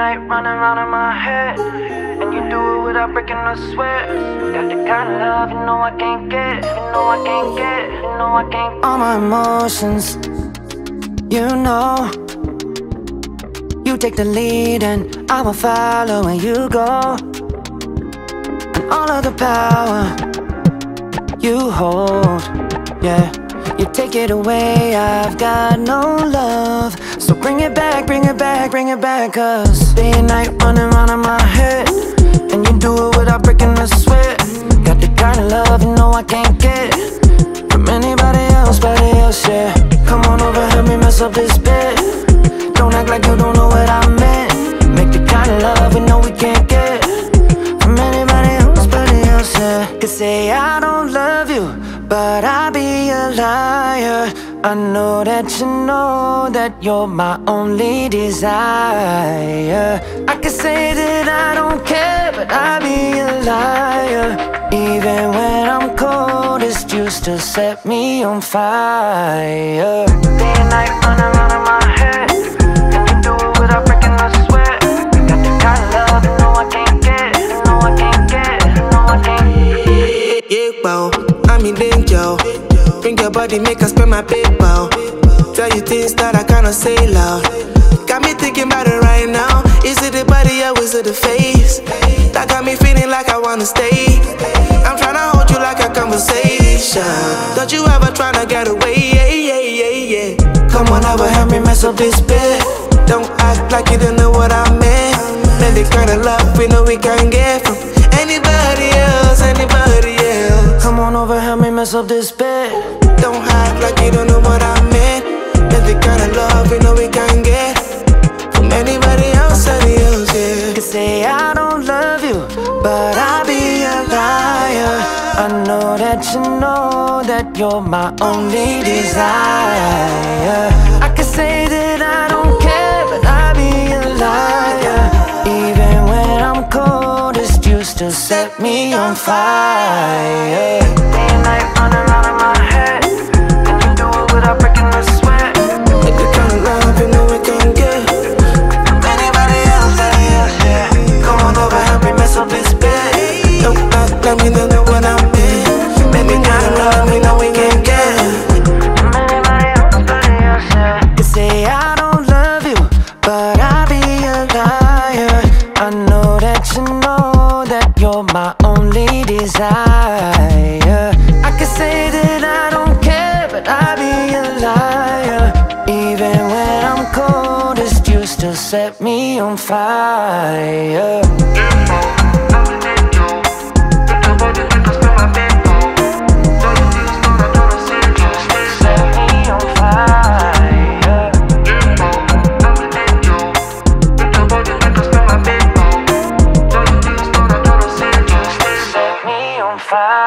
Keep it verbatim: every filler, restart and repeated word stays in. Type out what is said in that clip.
night running round in my head, and you do it without breaking a sweat. Got the kind of love you know I can't get, you know I can't get, you know I can't. All my emotions, you know. You take the lead and I will follow where you go. And all of the power you hold, yeah. You take it away, I've got no love. So bring it back, bring it back, bring it back. Cause day and night running round in my head, and you do it without breaking a sweat. Got the kind of love you know I can't get from anybody else, body else, yeah. Come on over, help me mess up this bed. Don't act like you don't know what I meant. Make the kind of love we know we can't get from anybody else, body else, yeah. Could say I don't love you, but I'd be a liar. I know that you know that you're my only desire. I could say that I don't care, but I'd be a liar. Even when I'm coldest, you still set me on fire. Day and night running around in my head, and you do it without breaking a sweat. Got the kind of love you know I can't get, you know I can't get, you know I can't. Yeah, wow, I'm in danger. Bring your body, make us spend my paper. Tell you things that I cannot say loud. Got me thinking about it right now. Is it the body or is it the face? That got me feeling like I wanna stay. I'm tryna hold you like a conversation. Don't you ever tryna get away, yeah, yeah, yeah, yeah. Come on over, help me mess up this bed. Don't act like you don't know what I meant. Man, the kind of love we know we can't get from anybody else, anybody else. Come on over, help me mess up this bed. Don't act like you don't know what I meant. That's the kind of love we know we can't get from anybody else, anybody else, yeah. Could say I don't love you, but I'd be a liar. I know that you know that you're my only desire. I could say that I don't care, but I'd be a liar. Even when I'm coldest, you still set me on fire. Day and night running around in my head, and you do it without breaking a sweat. Like the kind of love you know we can't get from anybody else, anybody else, yeah. Come on over, help me mess up this bed. Don't act like we don't know what I meant. Baby, kind of love we know we can't get from anybody else, anybody else, yeah. You say I don't love you, but I'd be a liar. I know that you know that you're my only desire. I could say that I don't care, but I'd be a liar. Even when I'm coldest, you still set me on fire. Fire.